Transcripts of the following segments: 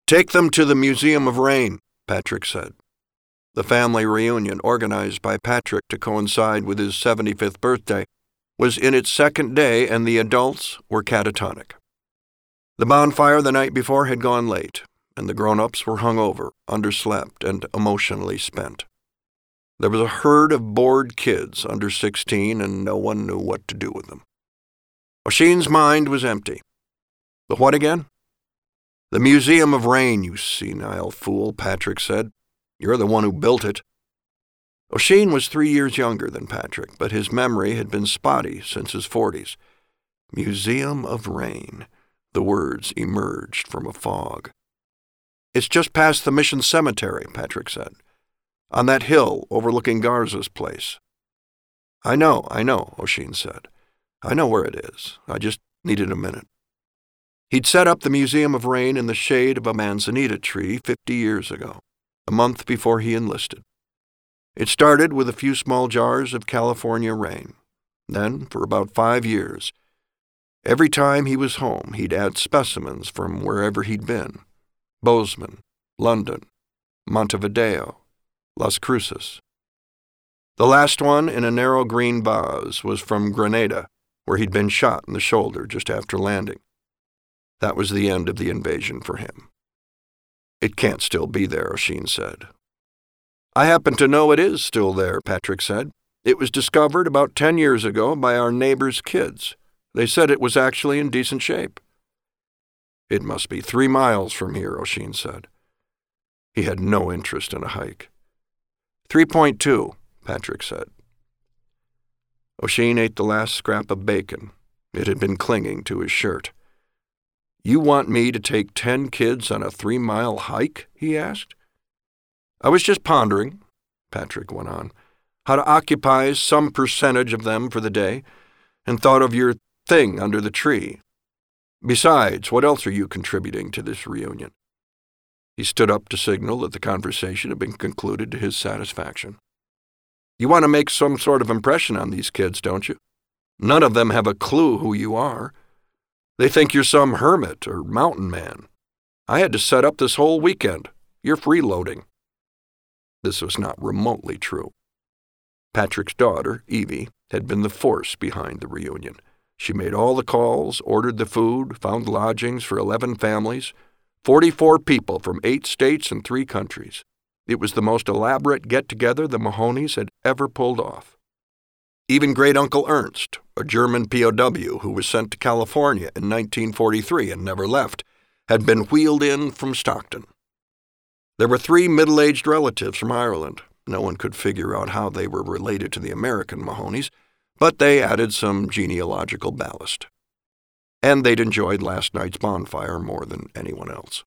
"Take them to the Museum of Rain," Patrick said. The family reunion, organized by Patrick to coincide with his 75th birthday, was in its second day, and the adults were catatonic. The bonfire the night before had gone late, and the grown-ups were hungover, underslept, and emotionally spent. There was a herd of bored kids under 16, and no one knew what to do with them. Oisin's mind was empty. The what again? "The Museum of Rain, you senile fool," Patrick said. "You're the one who built it." Oisin was 3 years younger than Patrick, but his memory had been spotty since his 40s. Museum of Rain. The words emerged from a fog. "It's just past the Mission Cemetery," Patrick said. "On that hill overlooking Garza's place." I know, Oisin said. "I know where it is. I just needed a minute." He'd set up the Museum of Rain in the shade of a manzanita tree 50 years ago, a month before he enlisted. It started with a few small jars of California rain. Then, for about 5 years, every time he was home, he'd add specimens from wherever he'd been: Bozeman, London, Montevideo, Las Cruces. The last one, in a narrow green vase, was from Grenada, where he'd been shot in the shoulder just after landing. That was the end of the invasion for him. "It can't still be there," Oisin said. "I happen to know it is still there," Patrick said. "It was discovered about 10 years ago by our neighbor's kids. They said it was actually in decent shape." "It must be 3 miles from here," Oisin said. He had no interest in a hike. 3.2, Patrick said. Oisin ate the last scrap of bacon. It had been clinging to his shirt. "You want me to take 10 kids on a 3-mile hike?" he asked. "I was just pondering," Patrick went on, "how to occupy some percentage of them for the day, and thought of your thing under the tree. Besides, what else are you contributing to this reunion?" He stood up to signal that the conversation had been concluded to his satisfaction. "You want to make some sort of impression on these kids, don't you? None of them have a clue who you are. They think you're some hermit or mountain man. I had to set up this whole weekend. You're freeloading." This was not remotely true. Patrick's daughter, Evie, had been the force behind the reunion. She made all the calls, ordered the food, found lodgings for 11 families, 44 people from 8 states and 3 countries. It was the most elaborate get-together the Mahoneys had ever pulled off. Even great-uncle Ernst, a German POW who was sent to California in 1943 and never left, had been wheeled in from Stockton. There were 3 middle-aged relatives from Ireland. No one could figure out how they were related to the American Mahoneys, but they added some genealogical ballast. And they'd enjoyed last night's bonfire more than anyone else.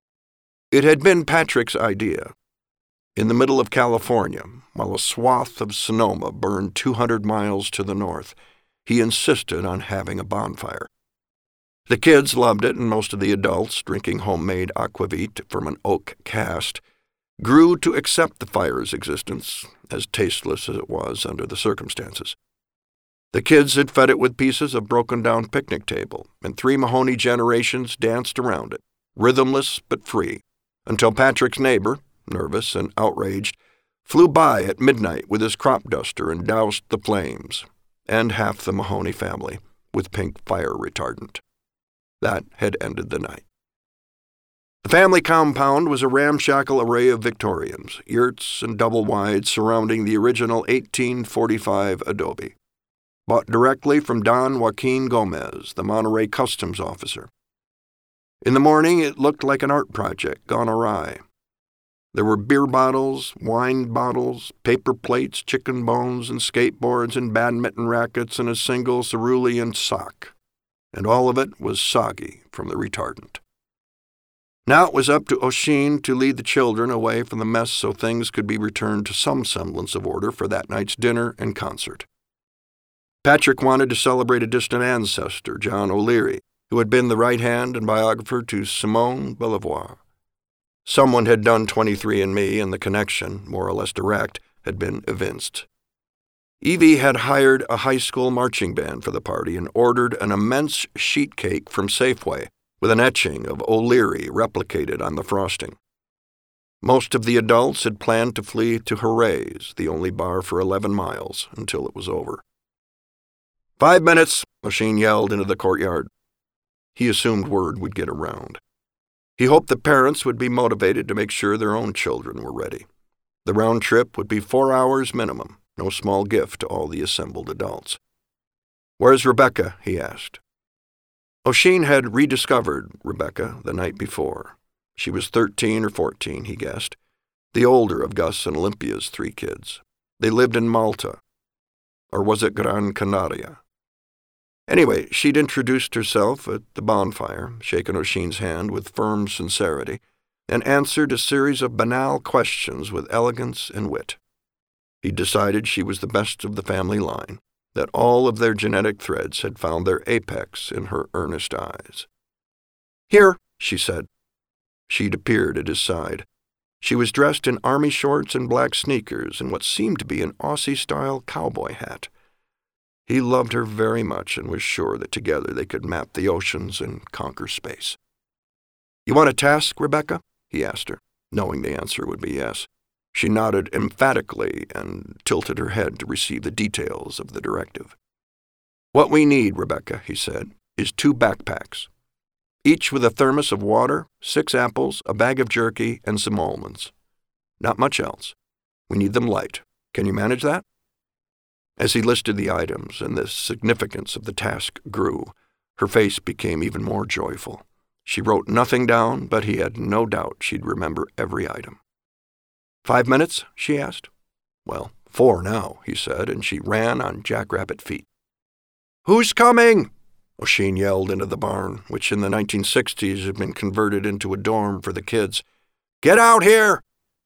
It had been Patrick's idea. In the middle of California, while a swath of Sonoma burned 200 miles to the north, he insisted on having a bonfire. The kids loved it, and most of the adults, drinking homemade aquavit from an oak cask, grew to accept the fire's existence, as tasteless as it was under the circumstances. The kids had fed it with pieces of broken-down picnic table, and 3 Mahoney generations danced around it, rhythmless but free, until Patrick's neighbor, nervous and outraged, flew by at midnight with his crop duster and doused the flames, and half the Mahoney family with pink fire retardant. That had ended the night. The family compound was a ramshackle array of Victorians, yurts and double-wides surrounding the original 1845 adobe, bought directly from Don Joaquin Gomez, the Monterey customs officer. In the morning, it looked like an art project gone awry. There were beer bottles, wine bottles, paper plates, chicken bones, and skateboards and badminton rackets and a single cerulean sock. And all of it was soggy from the retardant. Now it was up to Oisin to lead the children away from the mess so things could be returned to some semblance of order for that night's dinner and concert. Patrick wanted to celebrate a distant ancestor, John O'Leary, who had been the right hand and biographer to Simone Beauvoir. Someone had done 23andMe, and the connection, more or less direct, had been evinced. Evie had hired a high school marching band for the party and ordered an immense sheet cake from Safeway, with an etching of O'Leary replicated on the frosting. Most of the adults had planned to flee to Hoorays, the only bar for 11 miles, until it was over. 5 minutes, O'Sheen yelled into the courtyard. He assumed word would get around. He hoped the parents would be motivated to make sure their own children were ready. The round trip would be 4 hours minimum, no small gift to all the assembled adults. "Where's Rebecca?" he asked. O'Sheen had rediscovered Rebecca the night before. She was 13 or 14, he guessed, the older of Gus and Olympia's 3 kids. They lived in Malta. Or was it Gran Canaria? Anyway, she'd introduced herself at the bonfire, shaken O'Sheen's hand with firm sincerity, and answered a series of banal questions with elegance and wit. He decided she was the best of the family line, that all of their genetic threads had found their apex in her earnest eyes. "Here," she said. She'd appeared at his side. She was dressed in army shorts and black sneakers and what seemed to be an Aussie-style cowboy hat. He loved her very much and was sure that together they could map the oceans and conquer space. "You want a task, Rebecca?" he asked her, knowing the answer would be yes. She nodded emphatically and tilted her head to receive the details of the directive. "What we need, Rebecca," he said, "is 2 backpacks, each with a thermos of water, 6 apples, a bag of jerky, and some almonds. Not much else. We need them light. Can you manage that?" As he listed the items and the significance of the task grew, her face became even more joyful. She wrote nothing down, but he had no doubt she'd remember every item. 5 minutes? She asked. "Well, 4 now," he said, and she ran on jackrabbit feet. "Who's coming?" O'Sheen yelled into the barn, which in the 1960s had been converted into a dorm for the kids. "Get out here!"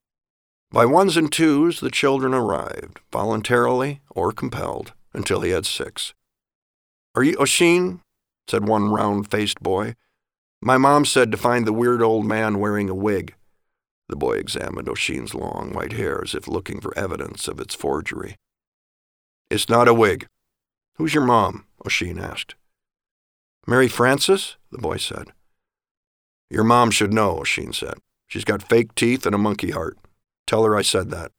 By ones and twos, the children arrived, voluntarily or compelled, until he had 6. "Are you O'Sheen?" said one round-faced boy. "My mom said to find the weird old man wearing a wig." The boy examined O'Sheen's long white hair as if looking for evidence of its forgery. "It's not a wig. Who's your mom?" O'Sheen asked. "Mary Frances?" the boy said. "Your mom should know," O'Sheen said. "She's got fake teeth and a monkey heart. Tell her I said that."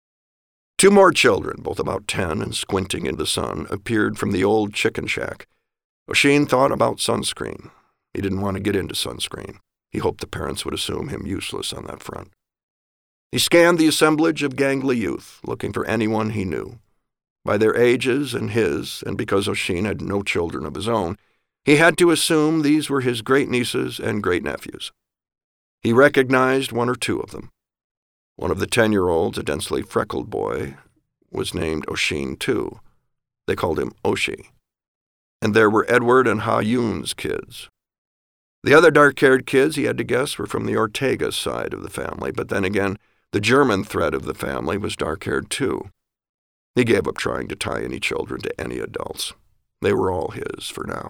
2 more children, both about 10 and squinting into the sun, appeared from the old chicken shack. O'Sheen thought about sunscreen. He didn't want to get into sunscreen. He hoped the parents would assume him useless on that front. He scanned the assemblage of gangly youth, looking for anyone he knew. By their ages and his, and because O'Sheen had no children of his own, he had to assume these were his great-nieces and great-nephews. He recognized 1 or 2 of them. One of the 10-year-olds, a densely freckled boy, was named O'Sheen, too. They called him Oshie. And there were Edward and Ha Yun's kids. The other dark-haired kids, he had to guess, were from the Ortega side of the family, but then again, the German thread of the family was dark-haired, too. He gave up trying to tie any children to any adults. They were all his for now.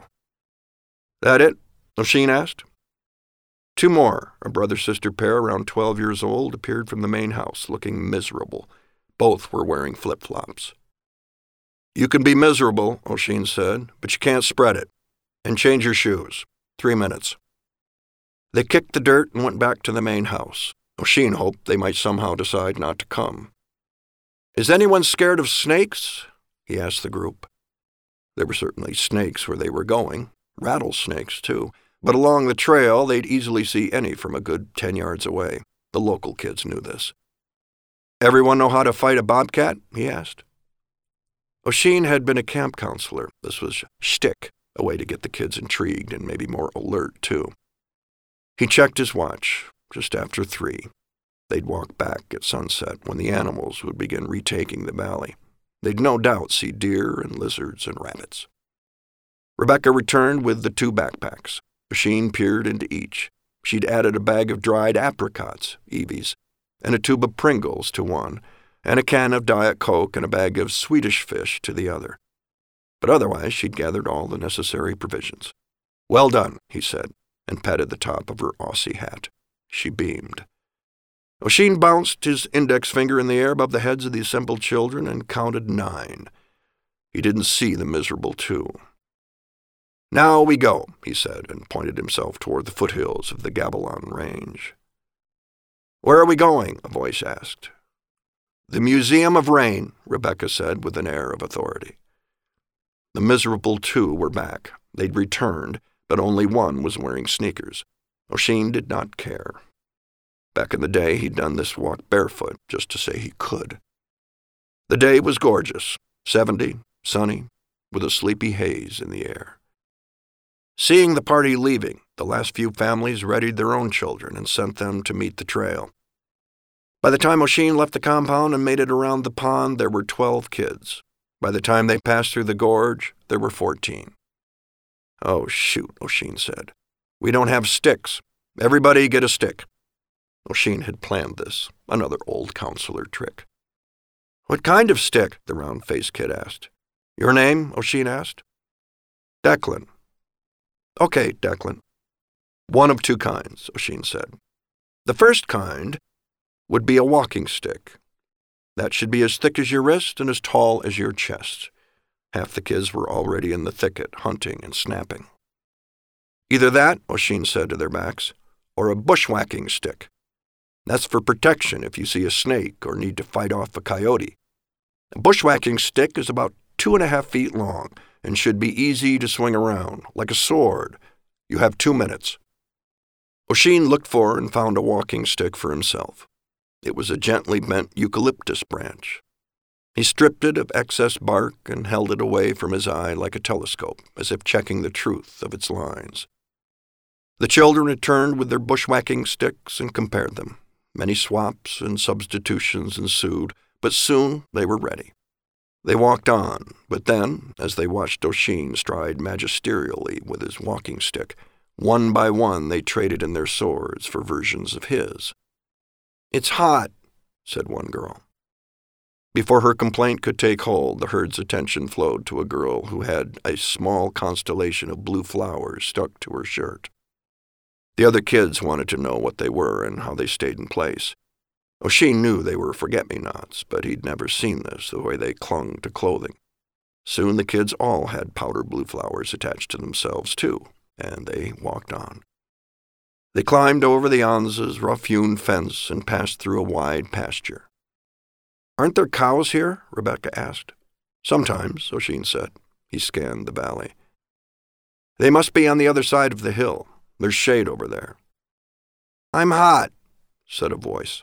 "That it?" O'Sheen asked. 2 more, a brother-sister pair around 12 years old, appeared from the main house, looking miserable. Both were wearing flip-flops. "You can be miserable," O'Sheen said, "but you can't spread it. And change your shoes. 3 minutes." They kicked the dirt and went back to the main house. O'Sheen hoped they might somehow decide not to come. "Is anyone scared of snakes?" he asked the group. There were certainly snakes where they were going, rattlesnakes, too. But along the trail, they'd easily see any from a good 10 yards away. The local kids knew this. "Everyone know how to fight a bobcat?" he asked. O'Sheen had been a camp counselor. This was shtick, a way to get the kids intrigued and maybe more alert, too. He checked his watch, just after 3. They'd walk back at sunset when the animals would begin retaking the valley. They'd no doubt see deer and lizards and rabbits. Rebecca returned with the 2 backpacks. O'Sheen peered into each. She'd added a bag of dried apricots, Evie's, and a tube of Pringles to one, and a can of Diet Coke and a bag of Swedish fish to the other. But otherwise she'd gathered all the necessary provisions. "Well done," he said, and patted the top of her Aussie hat. She beamed. O'Sheen bounced his index finger in the air above the heads of the assembled children and counted 9. He didn't see the miserable 2. "Now we go," he said, and pointed himself toward the foothills of the Gabalon Range. "Where are we going?" a voice asked. "The Museum of Rain," Rebecca said with an air of authority. The miserable two were back. They'd returned, but only one was wearing sneakers. Oisin did not care. Back in the day, he'd done this walk barefoot, just to say he could. The day was gorgeous, 70, sunny, with a sleepy haze in the air. Seeing the party leaving, the last few families readied their own children and sent them to meet the trail. By the time Oisin left the compound and made it around the pond, there were 12 kids. By the time they passed through the gorge, there were 14. "Oh, shoot," Oisin said. "We don't have sticks. Everybody get a stick." Oisin had planned this, another old counselor trick. "What kind of stick?" the round-faced kid asked. "Your name?" Oisin asked. "Declan." "Okay, Declan." "One of two kinds," Oisin said. "The first kind would be a walking stick. That should be as thick as your wrist and as tall as your chest." Half the kids were already in the thicket, hunting and snapping. "Either that," Oisin said to their backs, "or a bushwhacking stick. That's for protection if you see a snake or need to fight off a coyote. A bushwhacking stick is about 2.5 feet long and should be easy to swing around, like a sword. You have 2 minutes." Oisin looked for and found a walking stick for himself. It was a gently bent eucalyptus branch. He stripped it of excess bark and held it away from his eye like a telescope, as if checking the truth of its lines. The children returned with their bushwhacking sticks and compared them. Many swaps and substitutions ensued, but soon they were ready. They walked on, but then, as they watched Oisin stride magisterially with his walking stick, one by one they traded in their swords for versions of his. "It's hot," said one girl. Before her complaint could take hold, the herd's attention flowed to a girl who had a small constellation of blue flowers stuck to her shirt. The other kids wanted to know what they were and how they stayed in place. Oisin knew they were forget-me-nots, but he'd never seen this, the way they clung to clothing. Soon the kids all had powder blue flowers attached to themselves, too, and they walked on. They climbed over the Anza's rough-hewn fence and passed through a wide pasture. "Aren't there cows here?" Rebecca asked. "Sometimes," Oisin said. He scanned the valley. "They must be on the other side of the hill. There's shade over there." "I'm hot," said a voice.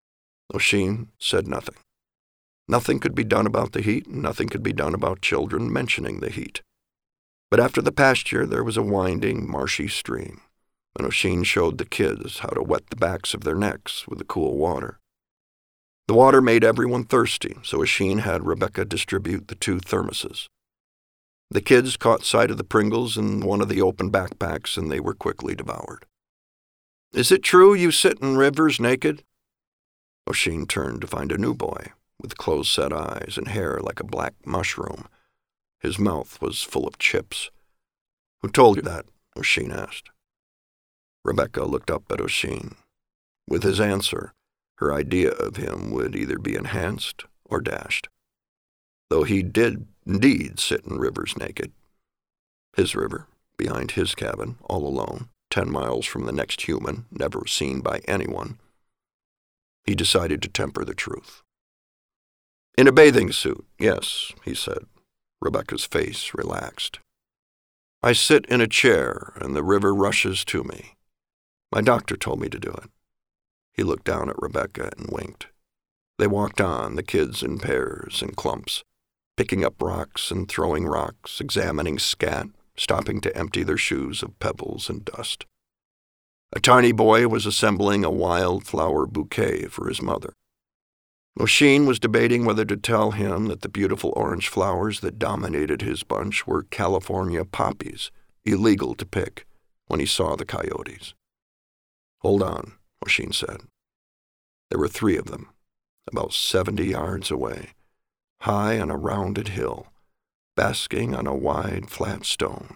Oisin said nothing. Nothing could be done about the heat, and nothing could be done about children mentioning the heat. But after the pasture there was a winding, marshy stream, and Oisin showed the kids how to wet the backs of their necks with the cool water. The water made everyone thirsty, so Oisin had Rebecca distribute the 2 thermoses. The kids caught sight of the Pringles in one of the open backpacks, and they were quickly devoured. "Is it true you sit in rivers naked?" Oisin turned to find a new boy, with close-set eyes and hair like a black mushroom. His mouth was full of chips. "Who told you that?" Oisin asked. Rebecca looked up at Oisin. With his answer, her idea of him would either be enhanced or dashed. Though he did indeed sit in rivers naked. His river, behind his cabin, all alone, 10 miles from the next human, never seen by anyone. He decided to temper the truth. "In a bathing suit, yes," he said. Rebecca's face relaxed. "I sit in a chair, and the river rushes to me. My doctor told me to do it." He looked down at Rebecca and winked. They walked on, the kids in pairs and clumps, picking up rocks and throwing rocks, examining scat, stopping to empty their shoes of pebbles and dust. A tiny boy was assembling a wildflower bouquet for his mother. Oisin was debating whether to tell him that the beautiful orange flowers that dominated his bunch were California poppies, illegal to pick, when he saw the coyotes. "Hold on," Oisin said. There were 3 of them, about 70 yards away, high on a rounded hill, basking on a wide, flat stone.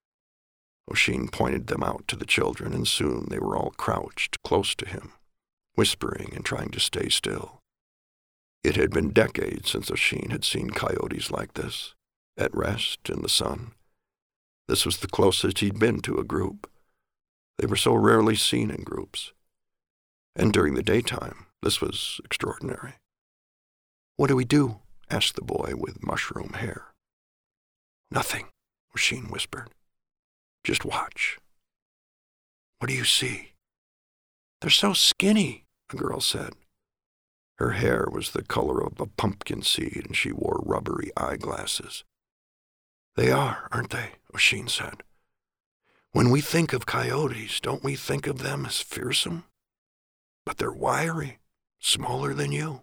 Oisin pointed them out to the children, and soon they were all crouched close to him, whispering and trying to stay still. It had been decades since Oisin had seen coyotes like this, at rest in the sun. This was the closest he'd been to a group. They were so rarely seen in groups. And during the daytime, this was extraordinary. "What do we do?" asked the boy with mushroom hair. "Nothing," Oisin whispered. "Just watch." "What do you see?" "They're so skinny," the girl said. Her hair was the color of a pumpkin seed, and she wore rubbery eyeglasses. "They are, aren't they?" Oisin said. "When we think of coyotes, don't we think of them as fearsome? But they're wiry, smaller than you."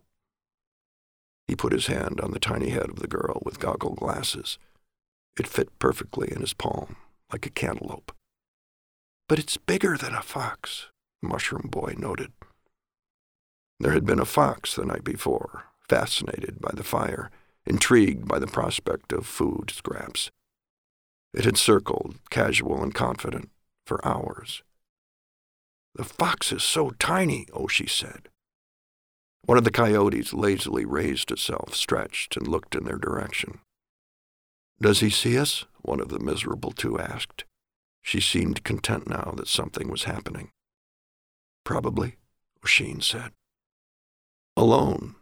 He put his hand on the tiny head of the girl with goggle glasses. It fit perfectly in his palm, like a cantaloupe. "But it's bigger than a fox," the mushroom boy noted. There had been a fox the night before, fascinated by the fire, intrigued by the prospect of food scraps. It had circled, casual and confident, for hours. "The fox is so tiny," Oisin said. One of the coyotes lazily raised itself, stretched, and looked in their direction. "Does he see us?" one of the miserable two asked. She seemed content now that something was happening. "Probably," Oisin said. Alone,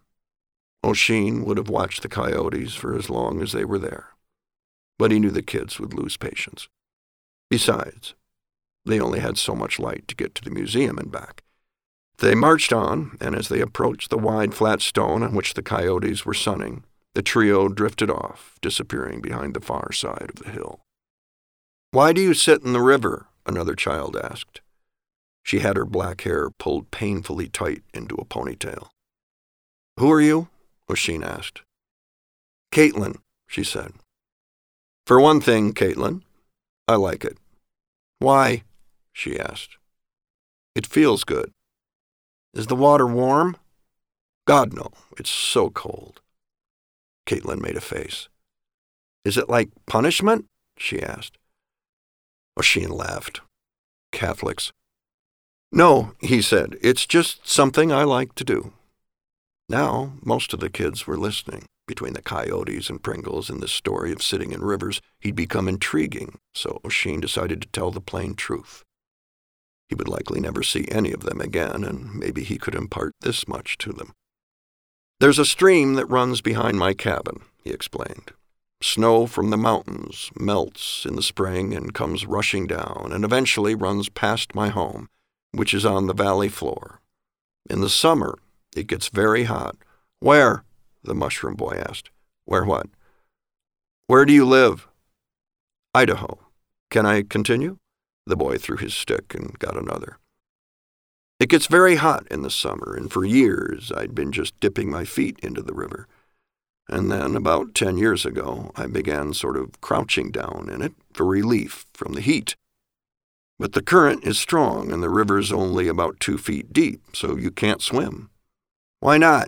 Oisin would have watched the coyotes for as long as they were there, but he knew the kids would lose patience. Besides, they only had so much light to get to the museum and back. They marched on, and as they approached the wide flat stone on which the coyotes were sunning, the trio drifted off, disappearing behind the far side of the hill. "Why do you sit in the river?" another child asked. She had her black hair pulled painfully tight into a ponytail. "Who are you?" Oisin asked. "Caitlin," she said. "For one thing, Caitlin, I like it." "Why?" she asked. "It feels good." "Is the water warm?" "God, no. It's so cold." Caitlin made a face. "Is it like punishment?" she asked. Oisin laughed. "Catholics." "No," he said. "It's just something I like to do." Now, most of the kids were listening. Between the coyotes and Pringles and this story of sitting in rivers, he'd become intriguing, so Oisin decided to tell the plain truth. He would likely never see any of them again, and maybe he could impart this much to them. "There's a stream that runs behind my cabin," he explained. "Snow from the mountains melts in the spring and comes rushing down, and eventually runs past my home, which is on the valley floor. In the summer, it gets very hot." "Where?" the mushroom boy asked. "Where what?" "Where do you live?" "Idaho. Can I continue?" The boy threw his stick and got another. "It gets very hot in the summer, and for years I'd been just dipping my feet into the river. And then, about 10 years ago, I began sort of crouching down in it for relief from the heat. But the current is strong, and the river's only about 2 feet deep, so you can't swim." "Why not?"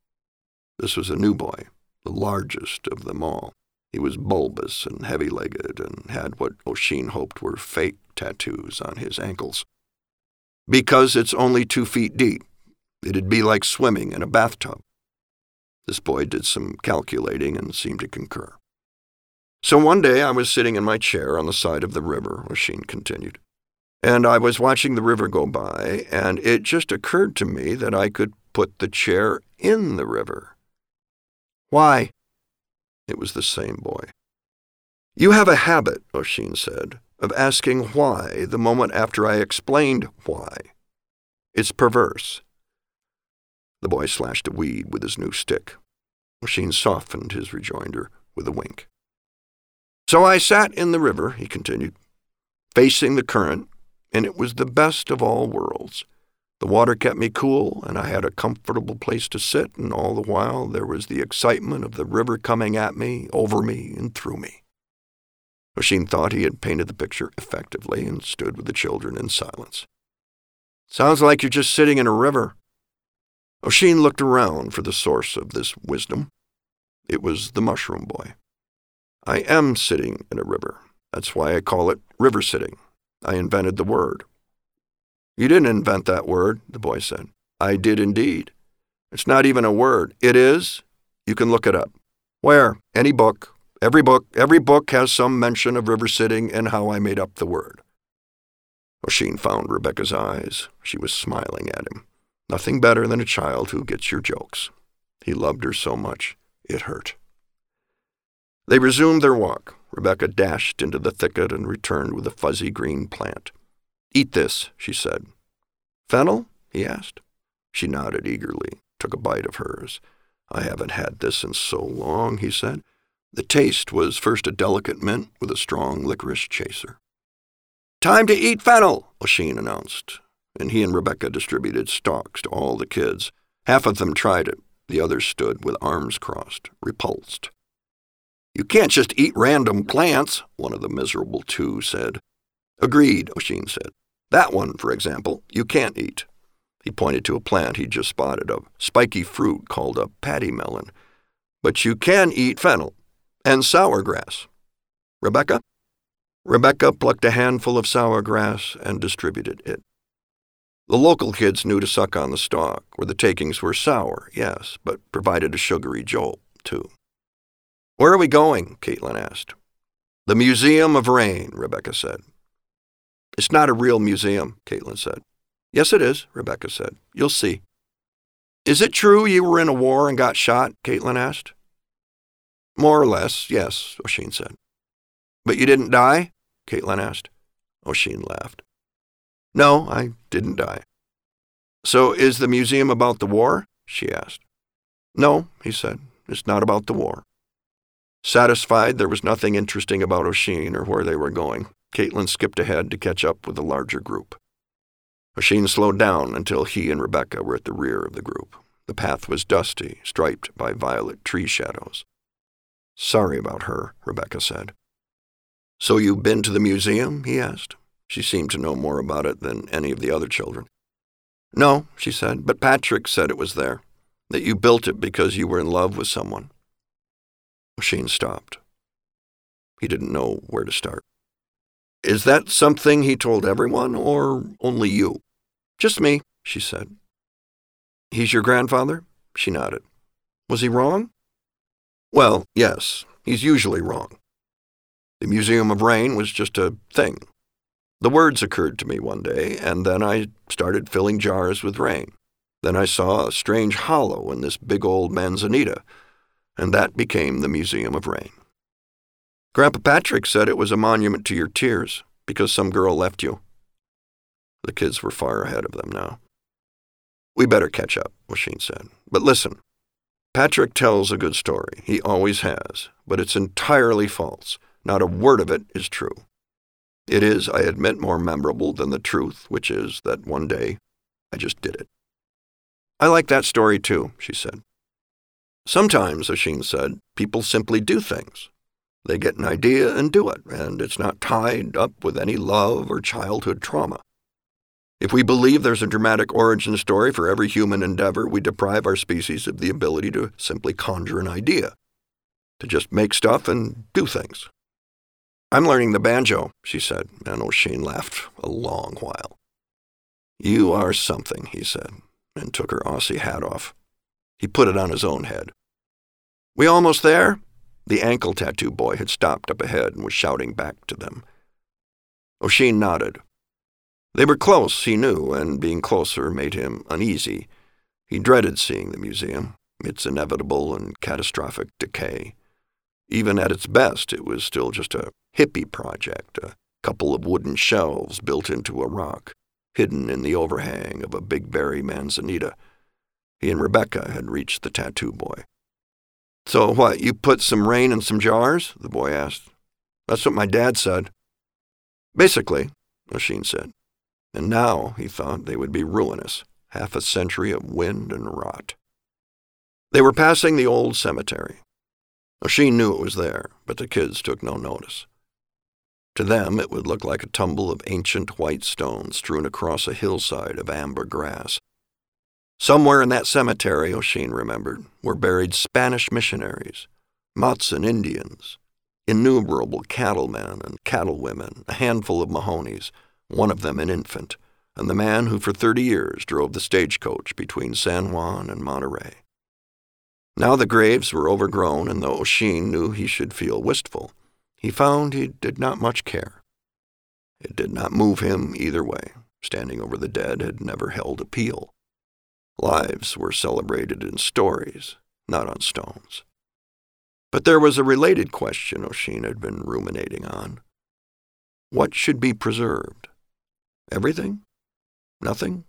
This was a new boy, the largest of them all. He was bulbous and heavy-legged and had what Oisin hoped were fake tattoos on his ankles. "Because it's only 2 feet deep. It'd be like swimming in a bathtub." This boy did some calculating and seemed to concur. "So one day I was sitting in my chair on the side of the river," Oisin continued, "and I was watching the river go by, and it just occurred to me that I could put the chair in the river." "Why?" It was the same boy. "You have a habit," Oisin said, "of asking why the moment after I explained why. It's perverse." The boy slashed a weed with his new stick. Oisin softened his rejoinder with a wink. "So I sat in the river," he continued, "facing the current, and it was the best of all worlds. The water kept me cool, and I had a comfortable place to sit, and all the while there was the excitement of the river coming at me, over me, and through me." Oisin thought he had painted the picture effectively and stood with the children in silence. "Sounds like you're just sitting in a river." Oisin looked around for the source of this wisdom. It was the mushroom boy. "I am sitting in a river. That's why I call it river sitting. I invented the word." "You didn't invent that word," the boy said. "I did indeed. It's not even a word." "It is. You can look it up." "Where?" "Any book. Every book has some mention of river sitting and how I made up the word. Oisin found Rebecca's eyes. She was smiling at him. Nothing better than a child who gets your jokes. He loved her so much, it hurt. They resumed their walk. Rebecca dashed into the thicket and returned with a fuzzy green plant. "Eat this," she said. "Fennel?" he asked. She nodded eagerly, took a bite of hers. "I haven't had this in so long," he said. The taste was first a delicate mint with a strong licorice chaser. "Time to eat fennel," Oisin announced, and he and Rebecca distributed stalks to all the kids. Half of them tried it. The others stood with arms crossed, repulsed. "You can't just eat random plants," one of the miserable two said. "Agreed," Oisin said. "That one, for example, you can't eat." He pointed to a plant he'd just spotted, a spiky fruit called a paddy melon. "But you can eat fennel and sour grass. Rebecca?" Rebecca plucked a handful of sour grass and distributed it. The local kids knew to suck on the stalk, where the takings were sour, yes, but provided a sugary jolt, too. "Where are we going?" Caitlin asked. "The Museum of Rain," Rebecca said. "It's not a real museum," Caitlin said. "Yes, it is," Rebecca said. "You'll see." "Is it true you were in a war and got shot?" Caitlin asked. "More or less, yes," Oisin said. "But you didn't die?" Caitlin asked. Oisin laughed. "No, I didn't die." "So is the museum about the war?" she asked. "No," he said. "It's not about the war." Satisfied there was nothing interesting about Oisin or where they were going, Caitlin skipped ahead to catch up with the larger group. Oisin slowed down until he and Rebecca were at the rear of the group. The path was dusty, striped by violet tree shadows. "Sorry about her," Rebecca said. "So you've been to the museum?" he asked. She seemed to know more about it than any of the other children. "No," she said, "but Patrick said it was there, that you built it because you were in love with someone." Oisin stopped. He didn't know where to start. "Is that something he told everyone, or only you?" "Just me," she said. "He's your grandfather?" She nodded. "Was he wrong?" "Well, yes, he's usually wrong. The Museum of Rain was just a thing. The words occurred to me one day, and then I started filling jars with rain. Then I saw a strange hollow in this big old manzanita, and that became the Museum of Rain. Grandpa Patrick said it was a monument to your tears, because some girl left you." The kids were far ahead of them now. "We better catch up," Oisin said. "But listen, Patrick tells a good story. He always has, but it's entirely false. Not a word of it is true. It is, I admit, more memorable than the truth, which is that one day I just did it." "I like that story too," she said. "Sometimes," Oisin said, "people simply do things. They get an idea and do it, and it's not tied up with any love or childhood trauma. If we believe there's a dramatic origin story for every human endeavor, we deprive our species of the ability to simply conjure an idea, to just make stuff and do things." "I'm learning the banjo," she said, and Oisin laughed a long while. "You are something," he said, and took her Aussie hat off. He put it on his own head. "We almost there?" The ankle tattoo boy had stopped up ahead and was shouting back to them. Oisin nodded. They were close, he knew, and being closer made him uneasy. He dreaded seeing the museum, its inevitable and catastrophic decay. Even at its best, it was still just a hippie project, a couple of wooden shelves built into a rock, hidden in the overhang of a big berry manzanita. He and Rebecca had reached the tattoo boy. "So what, you put some rain in some jars?" the boy asked. "That's what my dad said." "Basically," Oisin said. And now, he thought, they would be ruinous, half a century of wind and rot. They were passing the old cemetery. Oisin knew it was there, but the kids took no notice. To them, it would look like a tumble of ancient white stones strewn across a hillside of amber grass. Somewhere in that cemetery, Oisin remembered, were buried Spanish missionaries, Matson Indians, innumerable cattlemen and cattlewomen, a handful of Mahonis, one of them an infant, and the man who for 30 years drove the stagecoach between San Juan and Monterey. Now the graves were overgrown, and though Oisin knew he should feel wistful, he found he did not much care. It did not move him either way. Standing over the dead had never held appeal. Lives were celebrated in stories, not on stones. But there was a related question Oisin had been ruminating on. What should be preserved? Everything? Nothing?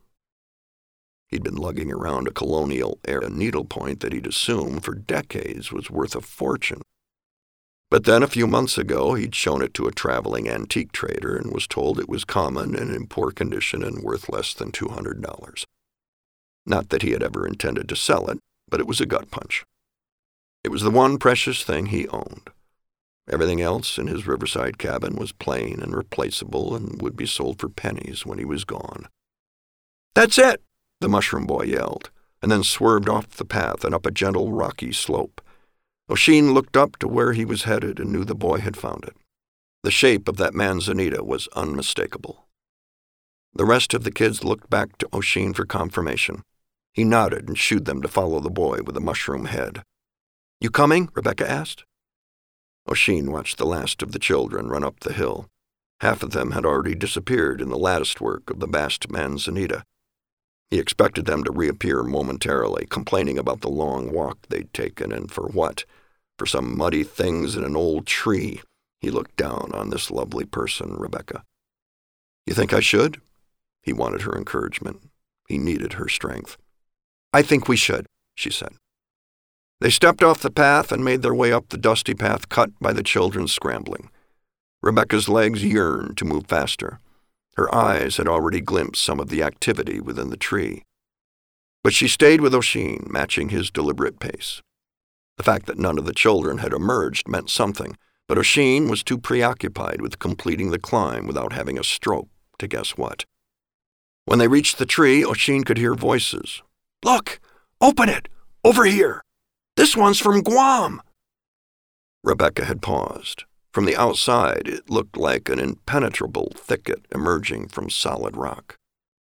He'd been lugging around a colonial-era needlepoint that he'd assumed for decades was worth a fortune. But then a few months ago he'd shown it to a traveling antique trader and was told it was common and in poor condition and worth less than $200. Not that he had ever intended to sell it, but it was a gut punch. It was the one precious thing he owned. Everything else in his riverside cabin was plain and replaceable and would be sold for pennies when he was gone. "That's it!" the mushroom boy yelled, and then swerved off the path and up a gentle, rocky slope. Oisin looked up to where he was headed and knew the boy had found it. The shape of that manzanita was unmistakable. The rest of the kids looked back to Oisin for confirmation. He nodded and shooed them to follow the boy with the mushroom head. "You coming?" Rebecca asked. Oisin watched the last of the children run up the hill. Half of them had already disappeared in the latticework of the vast manzanita. He expected them to reappear momentarily, complaining about the long walk they'd taken, and for what? For some muddy things in an old tree. He looked down on this lovely person, Rebecca. "You think I should?" He wanted her encouragement. He needed her strength. "I think we should," she said. They stepped off the path and made their way up the dusty path cut by the children scrambling. Rebecca's legs yearned to move faster. Her eyes had already glimpsed some of the activity within the tree. But she stayed with Oisin, matching his deliberate pace. The fact that none of the children had emerged meant something, but Oisin was too preoccupied with completing the climb without having a stroke to guess what. When they reached the tree, Oisin could hear voices. "Look! Open it! Over here! This one's from Guam!" Rebecca had paused. From the outside, it looked like an impenetrable thicket emerging from solid rock.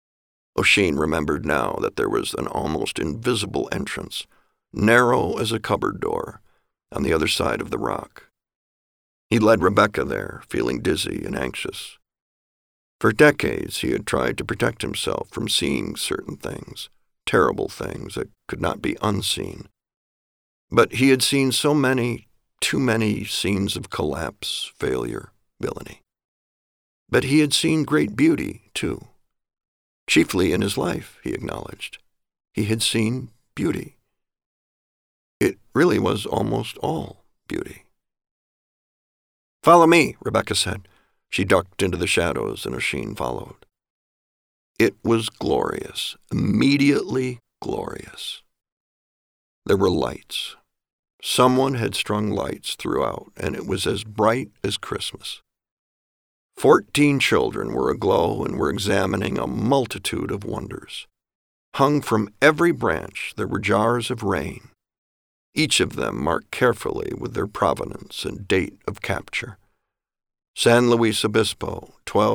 Oisin remembered now that there was an almost invisible entrance, narrow as a cupboard door, on the other side of the rock. He led Rebecca there, feeling dizzy and anxious. For decades he had tried to protect himself from seeing certain things, terrible things that could not be unseen. But he had seen so many, too many scenes of collapse, failure, villainy. But he had seen great beauty, too. Chiefly in his life, he acknowledged. He had seen beauty. It really was almost all beauty. "Follow me," Rebecca said. She ducked into the shadows, and Oisin followed. It was glorious, immediately glorious. There were lights. Someone had strung lights throughout, and it was as bright as Christmas. 14 children were aglow and were examining a multitude of wonders. Hung from every branch there were jars of rain, each of them marked carefully with their provenance and date of capture. San Luis Obispo,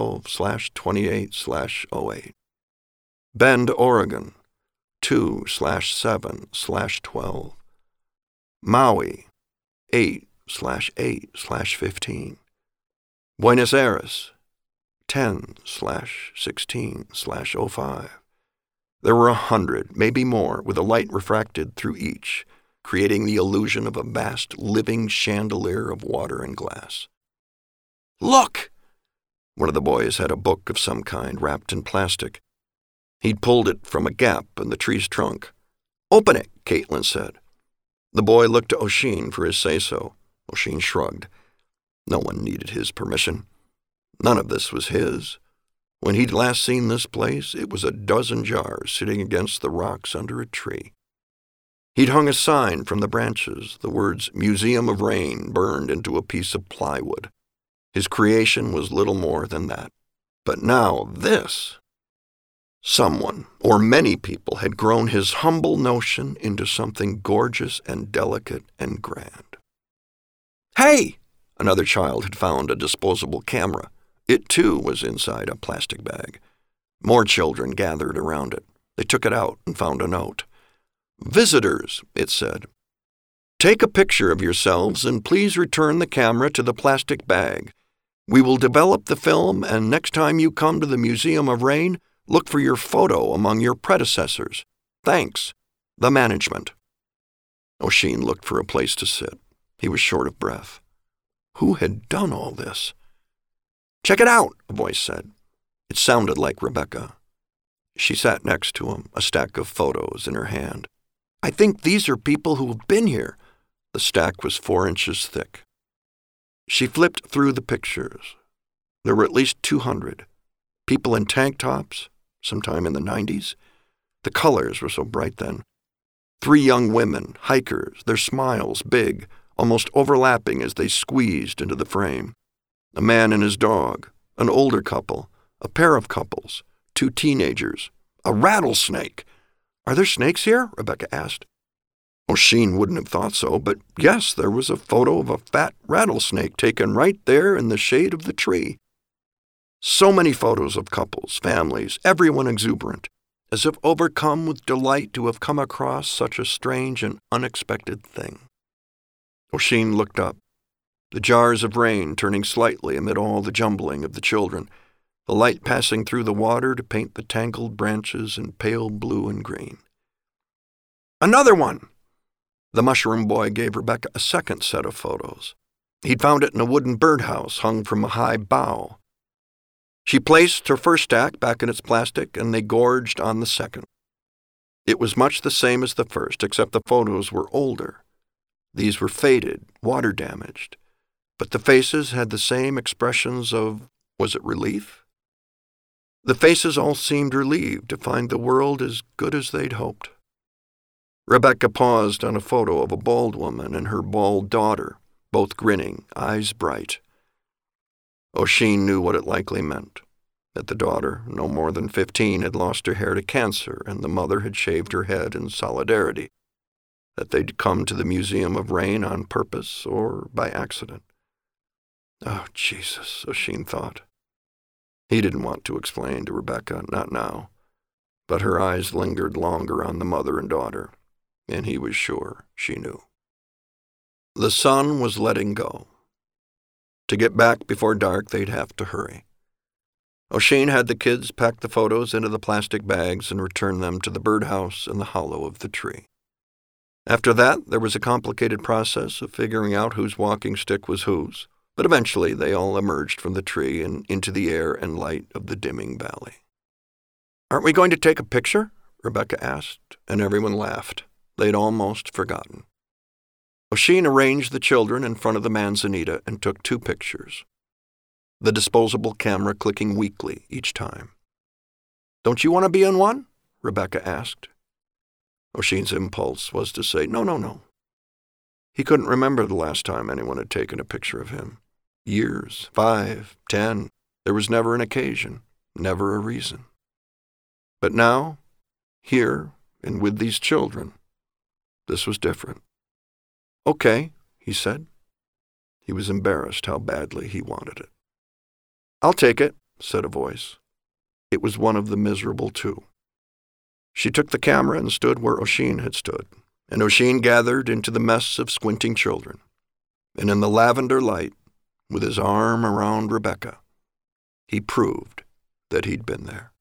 12/28/08. Bend, Oregon, 2/7/12. Maui, 8/8/15. Buenos Aires, 10/16/05. There were 100, maybe more, with a light refracted through each, creating the illusion of a vast living chandelier of water and glass. "Look!" One of the boys had a book of some kind wrapped in plastic. He'd pulled it from a gap in the tree's trunk. "Open it," Caitlin said. The boy looked to Oisin for his say-so. Oisin shrugged. No one needed his permission. None of this was his. When he'd last seen this place, it was a dozen jars sitting against the rocks under a tree. He'd hung a sign from the branches, the words "Museum of Rain" burned into a piece of plywood. His creation was little more than that. But now this. Someone, or many people, had grown his humble notion into something gorgeous and delicate and grand. "Hey!" Another child had found a disposable camera. It, too, was inside a plastic bag. More children gathered around it. They took it out and found a note. "Visitors," it said. Take a picture of yourselves and please return the camera to the plastic bag. We will develop the film, and next time you come to the Museum of Rain, look for your photo among your predecessors. Thanks. The management. O'Sheen looked for a place to sit. He was short of breath. Who had done all this? Check it out, a voice said. It sounded like Rebecca. She sat next to him, a stack of photos in her hand. I think these are people who have been here. The stack was 4 inches thick. She flipped through the pictures. There were at least 200. People in tank tops, sometime in the 90s. The colors were so bright then. 3 young women, hikers, their smiles big, almost overlapping as they squeezed into the frame. A man and his dog, an older couple, a pair of couples, 2 teenagers, a rattlesnake. Are there snakes here? Rebecca asked. O'Sheen wouldn't have thought so, but yes, there was a photo of a fat rattlesnake taken right there in the shade of the tree. So many photos of couples, families, everyone exuberant, as if overcome with delight to have come across such a strange and unexpected thing. O'Sheen looked up, the jars of rain turning slightly amid all the jumbling of the children, the light passing through the water to paint the tangled branches in pale blue and green. Another one! The mushroom boy gave Rebecca a second set of photos. He'd found it in a wooden birdhouse hung from a high bough. She placed her first stack back in its plastic, and they gorged on the second. It was much the same as the first, except the photos were older. These were faded, water-damaged, but the faces had the same expressions of, was it relief? The faces all seemed relieved to find the world as good as they'd hoped. Rebecca paused on a photo of a bald woman and her bald daughter, both grinning, eyes bright. O'Sheen knew what it likely meant, that the daughter, no more than 15, had lost her hair to cancer and the mother had shaved her head in solidarity, that they'd come to the Museum of Rain on purpose or by accident. Oh, Jesus, O'Sheen thought. He didn't want to explain to Rebecca, not now, but her eyes lingered longer on the mother and daughter, and he was sure she knew. The sun was letting go. To get back before dark, they'd have to hurry. O'Sheen had the kids pack the photos into the plastic bags and return them to the birdhouse in the hollow of the tree. After that, there was a complicated process of figuring out whose walking stick was whose, but eventually they all emerged from the tree and into the air and light of the dimming valley. Aren't we going to take a picture? Rebecca asked, and everyone laughed. They'd almost forgotten. O'Sheen arranged the children in front of the manzanita and took 2 pictures, the disposable camera clicking weakly each time. Don't you want to be in one? Rebecca asked. O'Sheen's impulse was to say, no. He couldn't remember the last time anyone had taken a picture of him. Years, 5, 10, there was never an occasion, never a reason. But now, here, and with these children, this was different. Okay, he said. He was embarrassed how badly he wanted it. I'll take it, said a voice. It was one of the miserable 2. She took the camera and stood where O'Sheen had stood, and O'Sheen gathered into the mess of squinting children. And in the lavender light, with his arm around Rebecca, he proved that he'd been there.